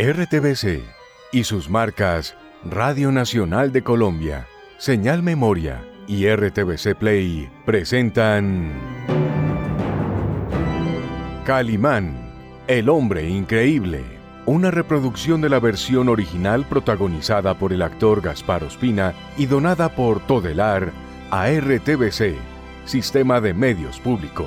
RTBC y sus marcas Radio Nacional de Colombia, Señal Memoria y RTBC Play presentan Calimán, el hombre increíble, una reproducción de la versión original protagonizada por el actor Gaspar Ospina y donada por Todelar a RTBC, Sistema de Medios Públicos.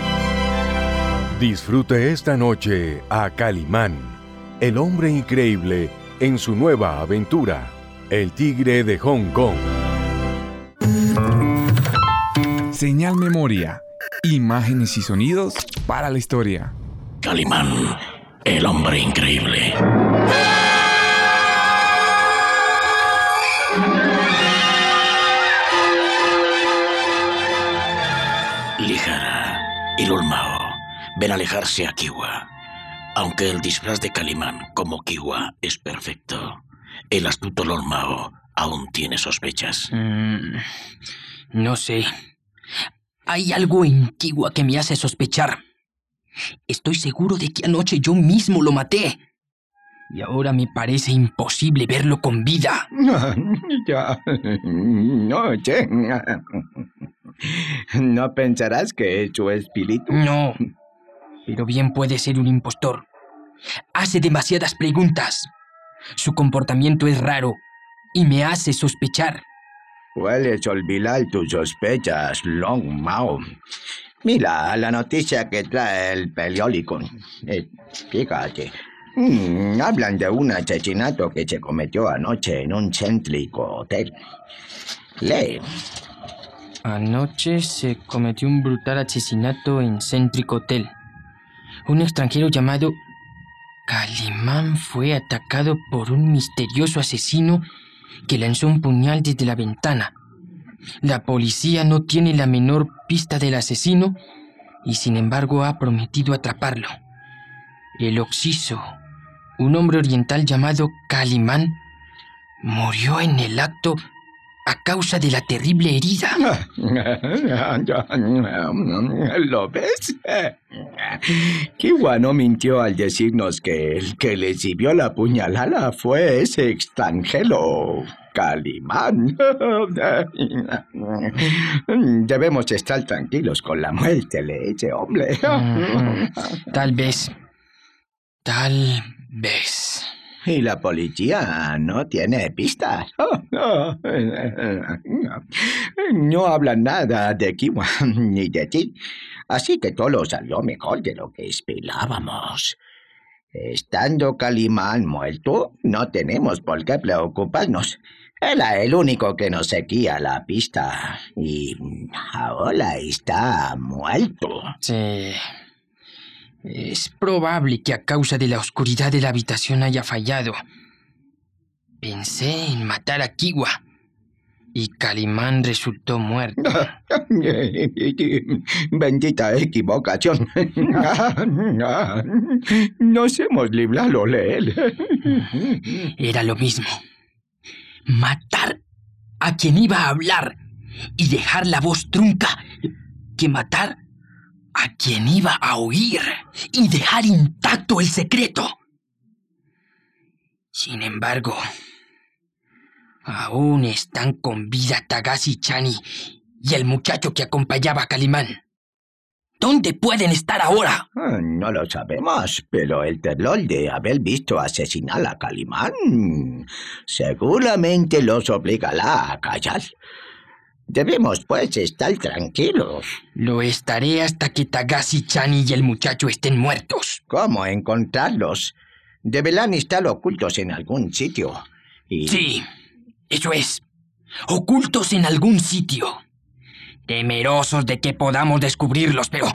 Disfrute esta noche a Calimán, el hombre increíble en su nueva aventura, El Tigre de Hong Kong. Señal Memoria, imágenes y sonidos para la historia. Calimán, el hombre increíble. Lijara y Lulmao ven alejarse a Kiwa. Aunque el disfraz de Calimán como Kiwa es perfecto, el astuto Lulmao aún tiene sospechas. No sé. Hay algo en Kiwa que me hace sospechar. Estoy seguro de que anoche yo mismo lo maté. Y ahora me parece imposible verlo con vida. Oye, ¿no pensarás que es su espíritu? No, pero bien puede ser un impostor. Hace demasiadas preguntas. Su comportamiento es raro y me hace sospechar. Puedes olvidar tus sospechas, Long Mao. Mira la noticia que trae el periódico. Fíjate. Hablan de un asesinato que se cometió anoche en un céntrico hotel. Lee. Anoche se cometió un brutal asesinato en Céntrico Hotel. Un extranjero llamado Calimán fue atacado por un misterioso asesino que lanzó un puñal desde la ventana. La policía no tiene la menor pista del asesino y sin embargo ha prometido atraparlo. El occiso, un hombre oriental llamado Calimán, murió en el acto a causa de la terrible herida. ¿Lo ves? Kiwa no mintió al decirnos que el que le recibió la puñalada fue ese extranjero, Calimán. Debemos estar tranquilos con la muerte de ese hombre. Tal vez. Y la policía no tiene pistas. No hablan nada de Kiwa ni de ti. Así que todo salió mejor de lo que esperábamos. Estando Calimán muerto, no tenemos por qué preocuparnos. Era el único que nos seguía la pista. Y ahora está muerto. Sí. Es probable que a causa de la oscuridad de la habitación haya fallado. Pensé en matar a Kiwa y Calimán resultó muerto. Bendita equivocación. Nos hemos librado de él. Era lo mismo. Matar a quien iba a hablar y dejar la voz trunca que matar a quien iba a oír y dejar intacto el secreto. Sin embargo, aún están con vida Tagashi-Chani y el muchacho que acompañaba a Calimán. ¿Dónde pueden estar ahora? No lo sabemos, pero el terror de haber visto asesinar a Calimán seguramente los obligará a callar. Debemos, pues, estar tranquilos. Lo estaré hasta que Tagashi-Chani y el muchacho estén muertos. ¿Cómo encontrarlos? Deberán estar ocultos en algún sitio. Sí, eso es. Ocultos en algún sitio. Temerosos de que podamos descubrirlos, pero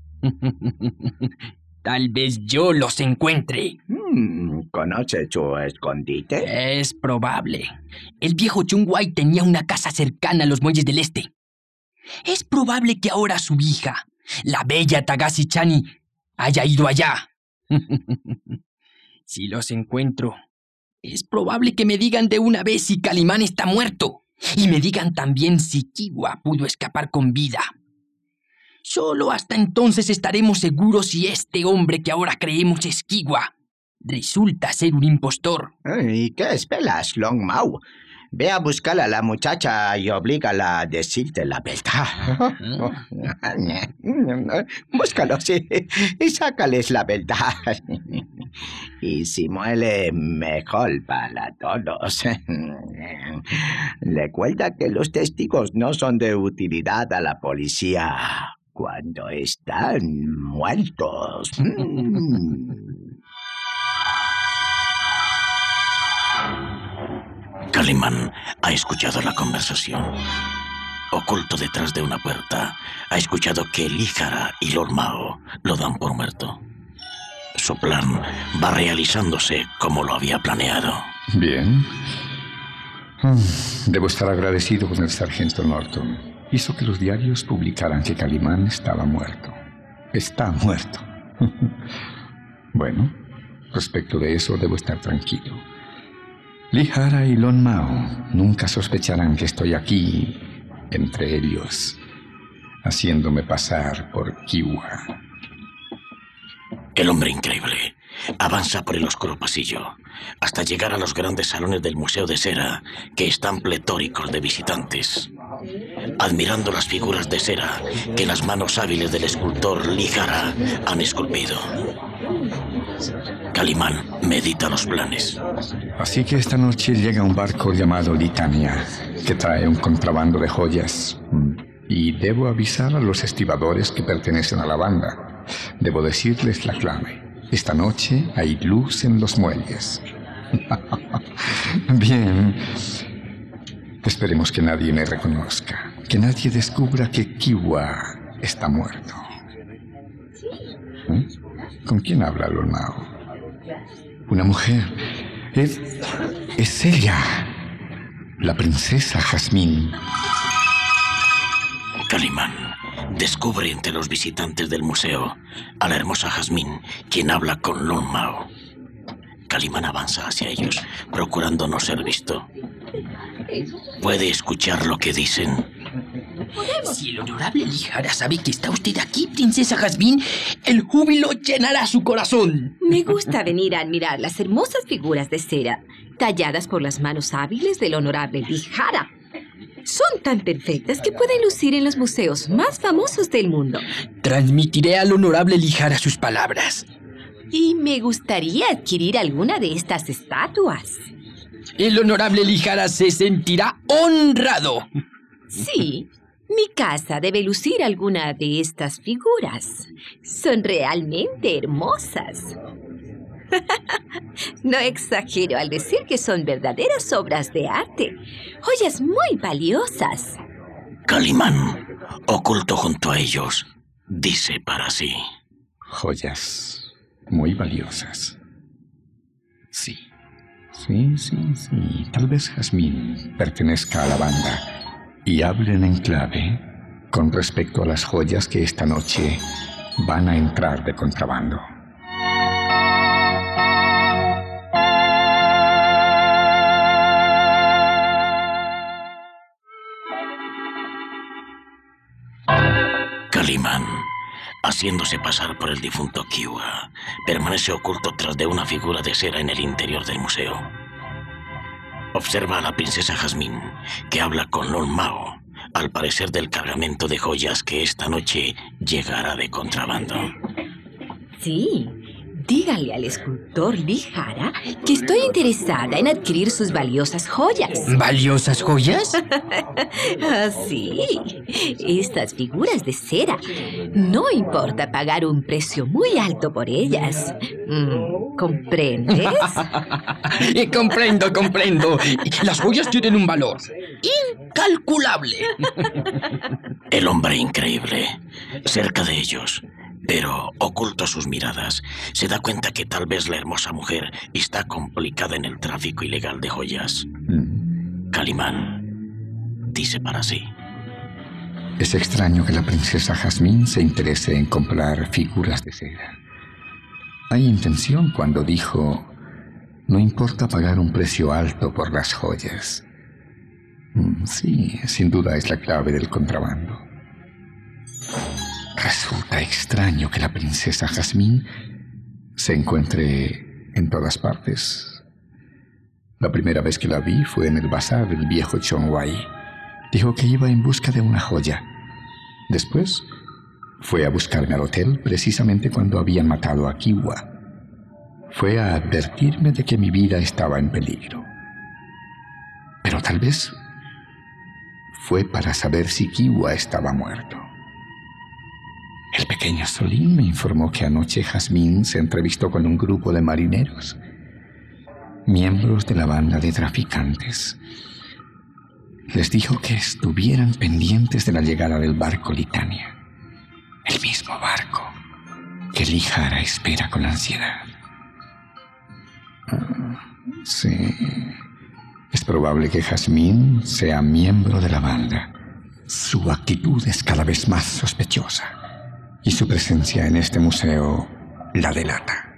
tal vez yo los encuentre. ¿Conoce su escondite? Es probable. El viejo Chung Wai tenía una casa cercana a los muelles del este. Es probable que ahora su hija, la bella Tagashi-Chani, haya ido allá. Si los encuentro, es probable que me digan de una vez si Calimán está muerto. Y me digan también si Kiwa pudo escapar con vida. Solo hasta entonces estaremos seguros si este hombre que ahora creemos es Kiwa resulta ser un impostor. ¿Y qué esperas, Long Mau? Ve a buscar a la muchacha y oblígala a decirte la verdad. Búscalos y sácales la verdad. Y si muere, mejor para todos. Recuerda que los testigos no son de utilidad a la policía cuando están muertos. Calimán ha escuchado la conversación. Oculto detrás de una puerta, ha escuchado que Líjara y Lord Mao lo dan por muerto. Su plan va realizándose como lo había planeado. Bien. Debo estar agradecido con el sargento Norton. Hizo que los diarios publicaran que Calimán estaba muerto. Está muerto. Bueno, respecto de eso debo estar tranquilo. Líjara y Lon Mao nunca sospecharán que estoy aquí, entre ellos, haciéndome pasar por Kiwa. El hombre increíble avanza por el oscuro pasillo hasta llegar a los grandes salones del Museo de Cera, que están pletóricos de visitantes, admirando las figuras de cera que las manos hábiles del escultor Líjara han esculpido. Calimán medita los planes. Así que esta noche llega un barco llamado Litania, que trae un contrabando de joyas. Y debo avisar a los estibadores que pertenecen a la banda. Debo decirles la clave. Esta noche hay luz en los muelles. Bien. Esperemos que nadie me reconozca. Que nadie descubra que Kiwa está muerto. ¿Con quién habla Lord Mao? Una mujer. Es ella. La princesa Jasmine. Calimán descubre entre los visitantes del museo a la hermosa Jasmine, quien habla con Lord Mao. Calimán avanza hacia ellos, procurando no ser visto. ¿Puede escuchar lo que dicen? Si el honorable Líjara sabe que está usted aquí, princesa Jasmine, el júbilo llenará su corazón. Me gusta venir a admirar las hermosas figuras de cera, talladas por las manos hábiles del honorable Líjara. Son tan perfectas que pueden lucir en los museos más famosos del mundo. Transmitiré al honorable Líjara sus palabras. Y me gustaría adquirir alguna de estas estatuas. El honorable Líjara se sentirá honrado. Sí, mi casa debe lucir alguna de estas figuras. Son realmente hermosas. No exagero al decir que son verdaderas obras de arte, joyas muy valiosas. Calimán, oculto junto a ellos, dice para sí: Joyas muy valiosas. Sí. Tal vez Jasmine pertenezca a la banda y hablen en clave con respecto a las joyas que esta noche van a entrar de contrabando. Calimán, haciéndose pasar por el difunto Kiwa, permanece oculto tras de una figura de cera en el interior del museo. Observa a la princesa Jasmine, que habla con Lord Mao, al parecer del cargamento de joyas que esta noche llegará de contrabando. Sí, dígale al escultor Líjara que estoy interesada en adquirir sus valiosas joyas. ¿Valiosas joyas? Sí, estas figuras de cera. No importa pagar un precio muy alto por ellas. ¿Comprendes? Comprendo. Las joyas tienen un valor incalculable. El hombre increíble, cerca de ellos, pero oculto a sus miradas, se da cuenta que tal vez la hermosa mujer está complicada en el tráfico ilegal de joyas. Calimán dice para sí: Es extraño que la princesa Jasmine se interese en comprar figuras de cera. Hay intención cuando dijo: no importa pagar un precio alto por las joyas. Sí, sin duda es la clave del contrabando. Resulta extraño que la princesa Jasmine se encuentre en todas partes. La primera vez que la vi fue en el bazar del viejo Chon Wai. Dijo que iba en busca de una joya. Después fue a buscarme al hotel precisamente cuando habían matado a Kiwa. Fue a advertirme de que mi vida estaba en peligro. Pero tal vez fue para saber si Kiwa estaba muerto. El pequeño Solín me informó que anoche Jazmín se entrevistó con un grupo de marineros, miembros de la banda de traficantes. Les dijo que estuvieran pendientes de la llegada del barco Litania, el mismo barco que Lijara espera con ansiedad. Sí, es probable que Jazmín sea miembro de la banda. Su actitud es cada vez más sospechosa y su presencia en este museo la delata.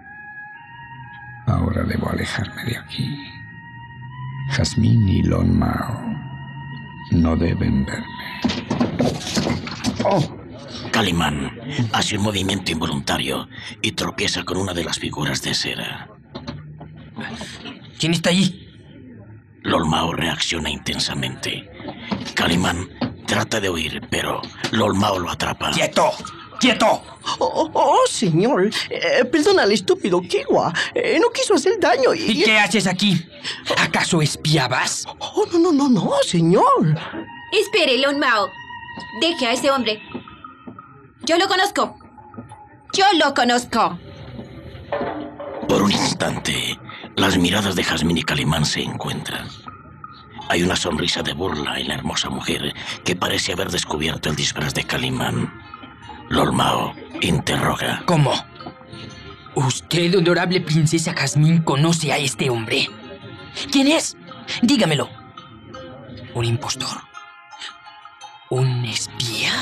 Ahora debo alejarme de aquí. Jazmín y Lon Mao no deben verme. ¡Oh! Calimán hace un movimiento involuntario y tropieza con una de las figuras de cera. ¿Quién está allí? Lon Mao reacciona intensamente. Calimán trata de huir, pero Lon Mao lo atrapa. ¡Quieto! ¡Quieto! Señor. Perdona al estúpido Kiwa. No quiso hacer daño y... ¿Y qué haces aquí? ¿Acaso espiabas? No, señor. Espere, Lon Mao. Deje a ese hombre. Yo lo conozco. Por un instante, las miradas de Jazmín y Calimán se encuentran. Hay una sonrisa de burla en la hermosa mujer que parece haber descubierto el disfraz de Calimán. Lon Mao interroga. ¿Cómo? ¿Usted, honorable princesa Jazmín, conoce a este hombre? ¿Quién es? Dígamelo. ¿Un impostor? ¿Un espía?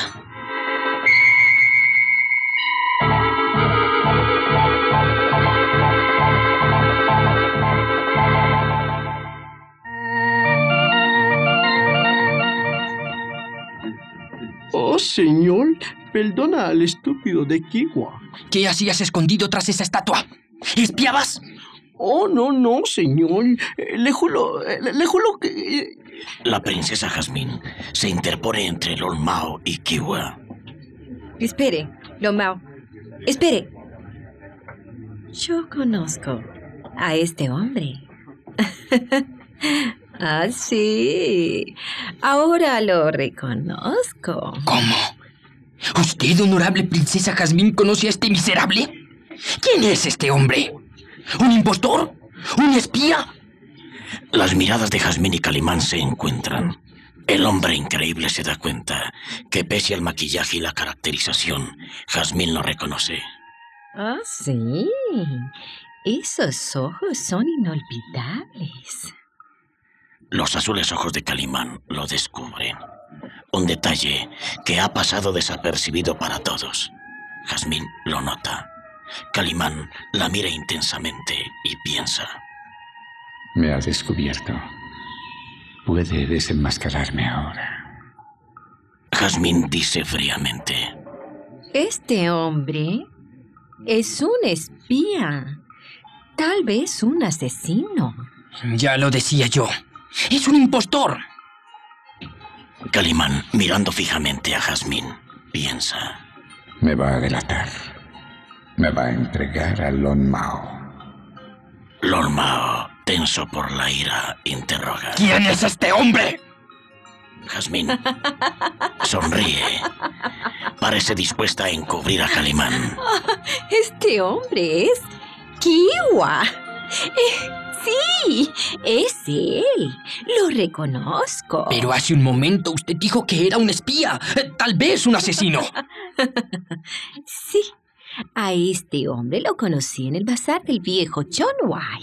Señor, perdona al estúpido de Kiwa. ¿Qué hacías escondido tras esa estatua? ¿Espiabas? No, señor. Le juro que... La princesa Jazmín se interpone entre Lon Mao y Kiwa. Espere, Lon Mao. Espere. Yo conozco a este hombre. Ah, sí. Ahora lo reconozco. ¿Cómo? ¿Usted, honorable princesa Jazmín, conoce a este miserable? ¿Quién es este hombre? ¿Un impostor? ¿Un espía? Las miradas de Jazmín y Calimán se encuentran. El hombre increíble se da cuenta que pese al maquillaje y la caracterización, Jazmín lo reconoce. Ah, sí. Esos ojos son inolvidables. Los azules ojos de Calimán lo descubren. Un detalle que ha pasado desapercibido para todos. Jazmín lo nota. Calimán la mira intensamente y piensa. Me ha descubierto. Puede desenmascararme ahora. Jazmín dice fríamente. Este hombre es un espía. Tal vez un asesino. Ya lo decía yo. ¡Es un impostor! Calimán, mirando fijamente a Jazmín, piensa. Me va a delatar. Me va a entregar a Lon Mao. Lon Mao, tenso por la ira, interroga. ¿Quién es este hombre? Jazmín sonríe. Parece dispuesta a encubrir a Calimán. Este hombre es Kiwa. Sí, es él. Lo reconozco. Pero hace un momento usted dijo que era un espía. Tal vez un asesino. Sí, a este hombre lo conocí en el bazar del viejo Chon Wai.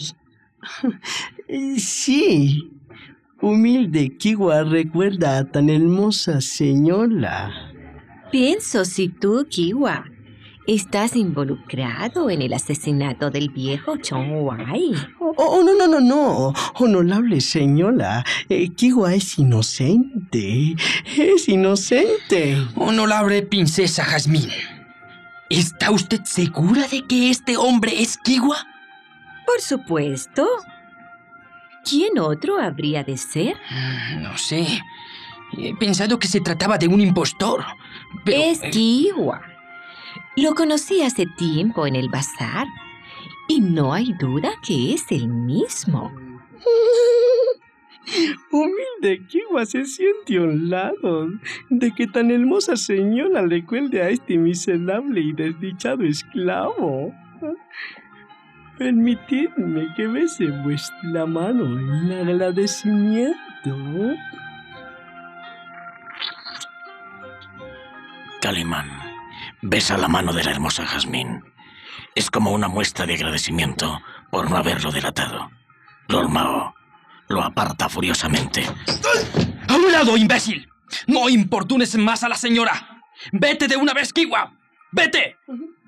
Sí. Humilde Kiwa recuerda a tan hermosa señora. Pienso si tú, Kiwa, estás involucrado en el asesinato del viejo Chon Wai. No. Honorable señora, Kiwa es inocente. Es inocente. Honorable princesa Jazmín, ¿está usted segura de que este hombre es Kiwa? Por supuesto. ¿Quién otro habría de ser? No sé. He pensado que se trataba de un impostor. Pero, Es Kiwa. Lo conocí hace tiempo en el bazar y no hay duda que es el mismo. Humilde Kiwa se siente honrado de que tan hermosa señora le cuelde a este miserable y desdichado esclavo. Permitidme que bese vuestra mano en agradecimiento. Calimán, besa la mano de la hermosa Jazmín. Es como una muestra de agradecimiento por no haberlo delatado. Lord Mao lo aparta furiosamente. ¡A un lado, imbécil! ¡No importunes más a la señora! ¡Vete de una vez, Kiwa! ¡Vete!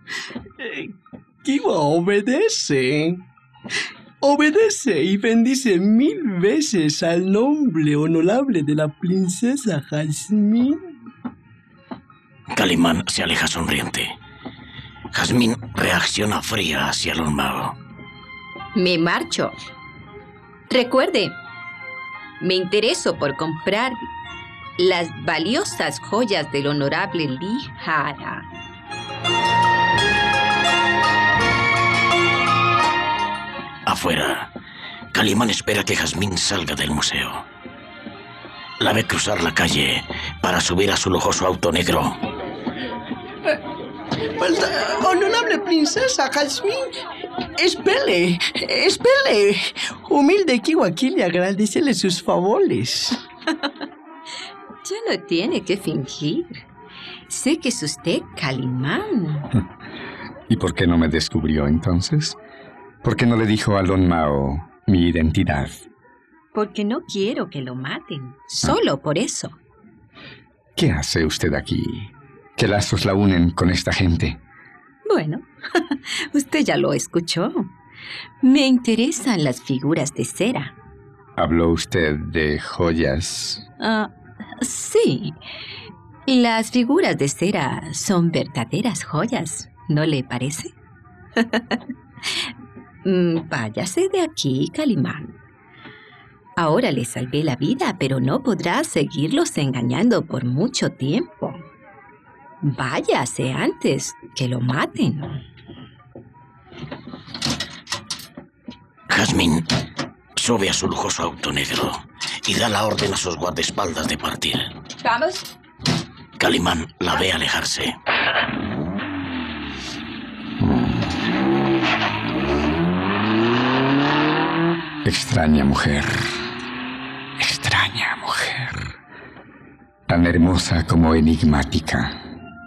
Kiwa obedece. Obedece y bendice 1000 veces al nombre honorable de la princesa Jazmín. Calimán se aleja sonriente. Jazmín reacciona fría hacia Lord Mao. Me marcho. Recuerde, me intereso por comprar las valiosas joyas del honorable Lihara. Afuera, Calimán espera que Jazmín salga del museo. La ve cruzar la calle para subir a su lujoso auto negro. Honorable princesa Jazmín, espere. Humilde Kiwa quiere agradecerle sus favores. Ya no tiene que fingir. Sé que es usted Calimán. ¿Y por qué no me descubrió entonces? ¿Por qué no le dijo a Lord Mao mi identidad? Porque no quiero que lo maten. Solo por eso. ¿Qué hace usted aquí? ¿Qué lazos la unen con esta gente? Bueno, usted ya lo escuchó. Me interesan las figuras de cera. ¿Habló usted de joyas? Sí. Las figuras de cera son verdaderas joyas, ¿no le parece? Váyase de aquí, Calimán. Ahora le salvé la vida, pero no podrá seguirlos engañando por mucho tiempo. Váyase antes que lo maten. Jazmín sube a su lujoso auto negro y da la orden a sus guardaespaldas de partir. ¡Vamos! Calimán la ve alejarse. Extraña mujer. Extraña mujer. Tan hermosa como enigmática.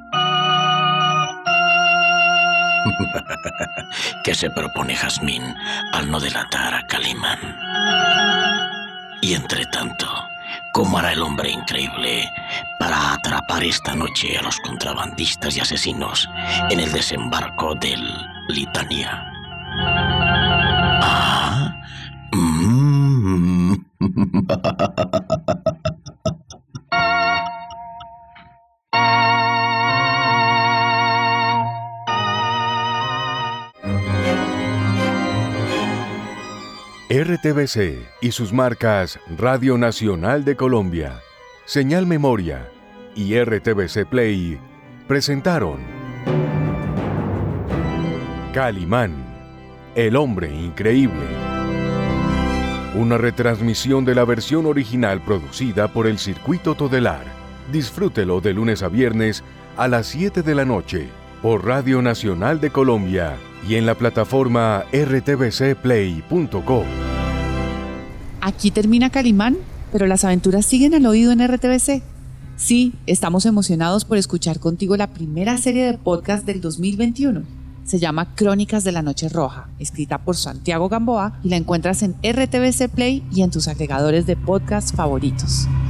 ¿Qué se propone Jazmín al no delatar a Calimán? Y entre tanto, ¿cómo hará el hombre increíble para atrapar esta noche a los contrabandistas y asesinos en el desembarco del Litania? RTBC y sus marcas Radio Nacional de Colombia, Señal Memoria y RTBC Play presentaron Calimán, el hombre increíble. Una retransmisión de la versión original producida por el Circuito Todelar. Disfrútelo de lunes a viernes a las 7 de la noche por Radio Nacional de Colombia y en la plataforma rtbcplay.co. Aquí termina Calimán, pero las aventuras siguen al oído en RTBC. Sí, estamos emocionados por escuchar contigo la primera serie de podcast del 2021. Se llama Crónicas de la Noche Roja, escrita por Santiago Gamboa y la encuentras en RTBC Play y en tus agregadores de podcast favoritos.